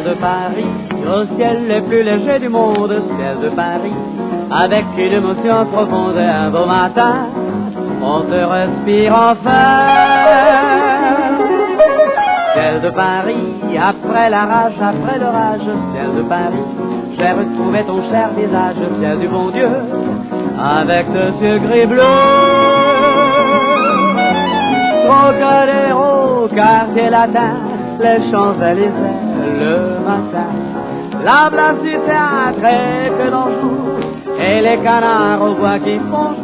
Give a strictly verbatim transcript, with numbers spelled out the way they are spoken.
de Paris, au ciel le plus léger du monde, ciel de Paris, avec une émotion profonde et un beau matin, on te respire enfin. Ciel de Paris, après la rage, après l'orage, ciel de Paris, j'ai retrouvé ton cher visage, ciel du bon Dieu, avec tes yeux gris bleus. Trocadéro, quartier latin, les Champs-Élysées le matin, la place du théâtre est que l'on joue, et les canards au bois qui font